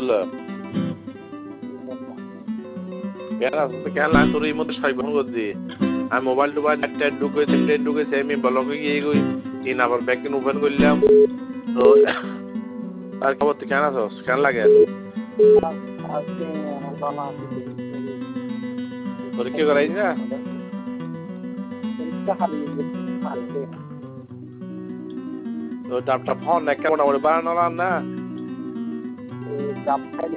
বুঝলো কেন আসতে কেন না তোর এই মধ্যে সবাই ফোন করছি আমি মোবাইল টোবাইল নেট ঢুকেছে আমি ব্লকে গিয়ে গই তিন আবার ব্যাকএন্ড ওপেন করলাম তো আর খবর তুই কেন আছো কেন লাগে পরীক্ষা করাই না তো ডাবটা ফোন একটা মোটামুটি বানানো না